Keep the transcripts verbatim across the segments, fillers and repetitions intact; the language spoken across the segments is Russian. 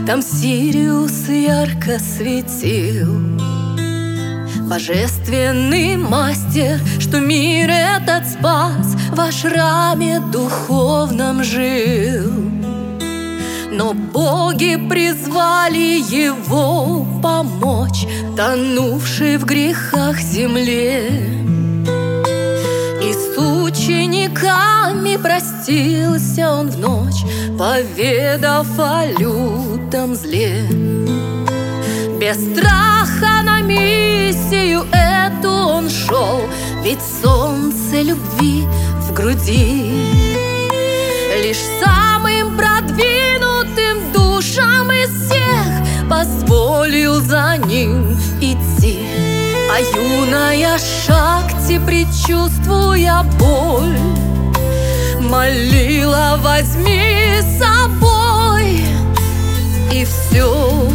Там Сириус ярко светил. Божественный мастер, что мир этот спас, в ашраме духовном жил. Но боги призвали его помочь тонувшей в грехах земле. И с учениками простился он в ночь, поведав о лютом зле. Без страха на миссию эту он шел, ведь солнце любви в груди. Лишь самым продвинутым душам из всех позволил за ним идти. А юная Шакти, предчувствуя боль, молила: возьми с собой. И все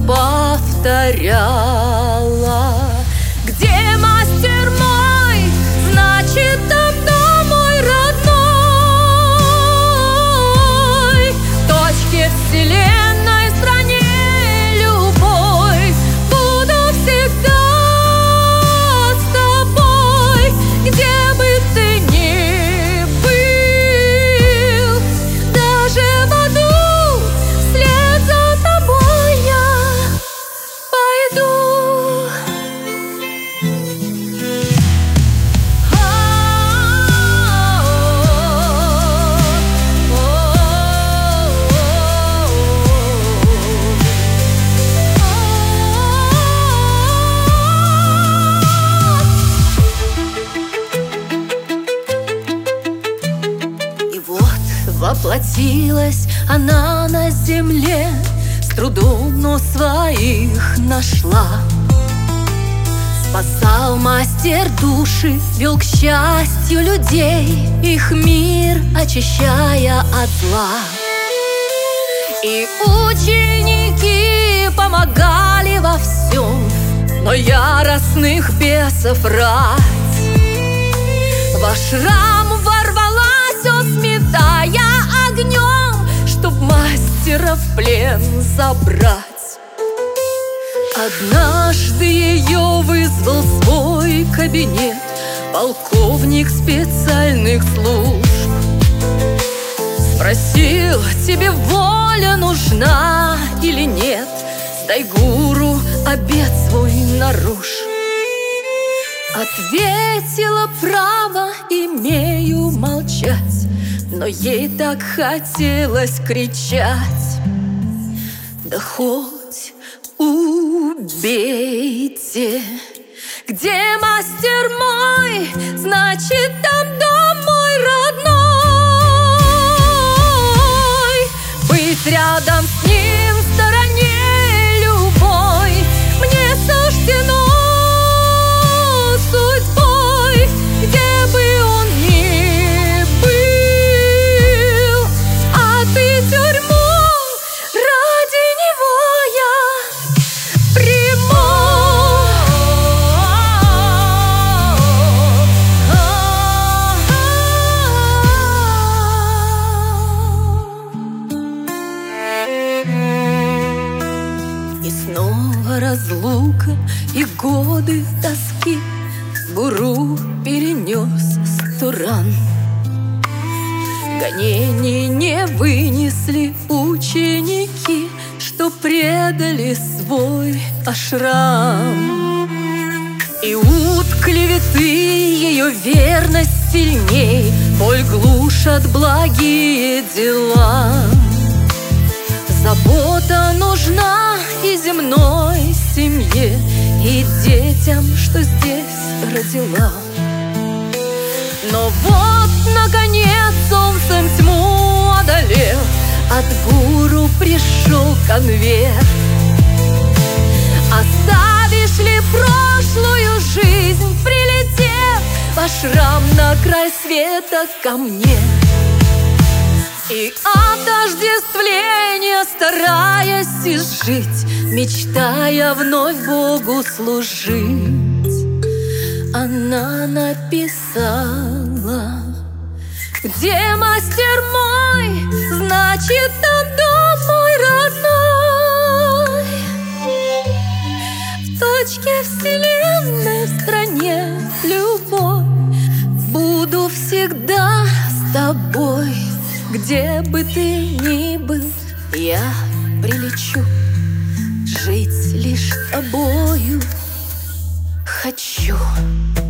повторяла: где мастер мой, значит там дом мой родной. В точке вселенной, стране любой, буду всегда с тобой. Где бы ты ни был, даже в аду, вслед за тобой я пойду. И вот воплотилась она на земле, с трудом, но своих нашла. Спасал мастер души, вел к счастью людей, их мир очищая от зла. И ученики помогали во всем, но яростных бесов рать. В ашрам ворвалась, о, сметая огнем, чтоб мастера в плен забрать. Однажды ее вызвал в свой кабинет полковник специальных служб. Спросил: тебе воля нужна или нет? Дай гуру обет свой нарушь. Ответила: право имею молчать. Но ей так хотелось кричать: да хоть убейте. Где мастер мой, значит там дом мой родной. Быть рядом с ним, в стороне любой, мне суждено судьбой. Где бы он ни был, а ты тюрьму ради него я приму. И снова разлука и годы тоски. Гуру перенес сто ран. Гонений не вынесли ученики, что предали свой ашрам. И ут клеветы ее верность сильней, боль глушат благие дела. Забота нужна и земной семье, и детям, что здесь родила. Но вот, наконец, солнцем тьму одолев, от гуру пришел конверт. Оставишь ли прошлую жизнь, прилетев в ашрам на край света ко мне? И от отождествления стараясь изжить, мечтая вновь Богу служить, она написала: где мастер мой, значит там дом мой родной. где бы ты ни был, я прилечу. Жить лишь с тобою хочу.